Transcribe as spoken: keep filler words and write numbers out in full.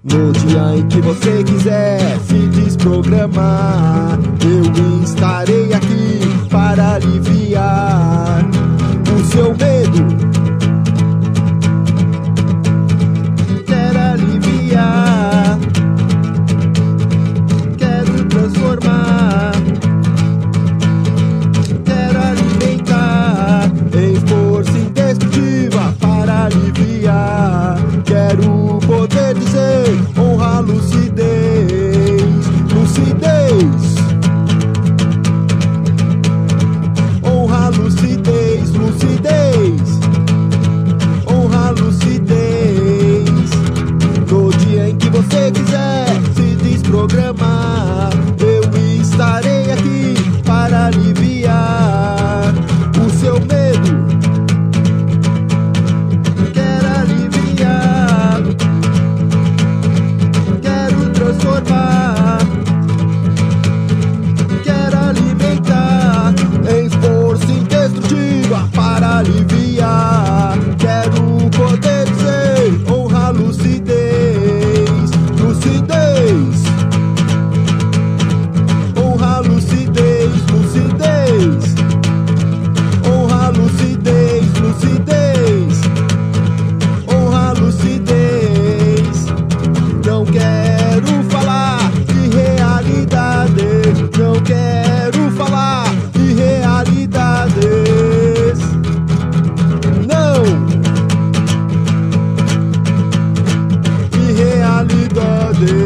No dia em que você quiser se desprogramar, eu estarei aqui para aliviar o seu medo. Quero aliviar, quero transformar, quero alimentar em força indestrutível para aliviar. Quero poder dizer, honrar lucidez, lucidez, honrar lucidez, lucidez, honrar lucidez. No dia em que você quiser se desprogramar, eu estarei aqui para aliviar o seu medo. Transformar, quero alimentar em força indestrutível para aliviar. Quero poder dizer, honrar lucidez, lucidez, honrar lucidez, lucidez, honrar lucidez, lucidez, honrar lucidez. Não quero falar de realidade, não quero falar de realidades, não, de realidades.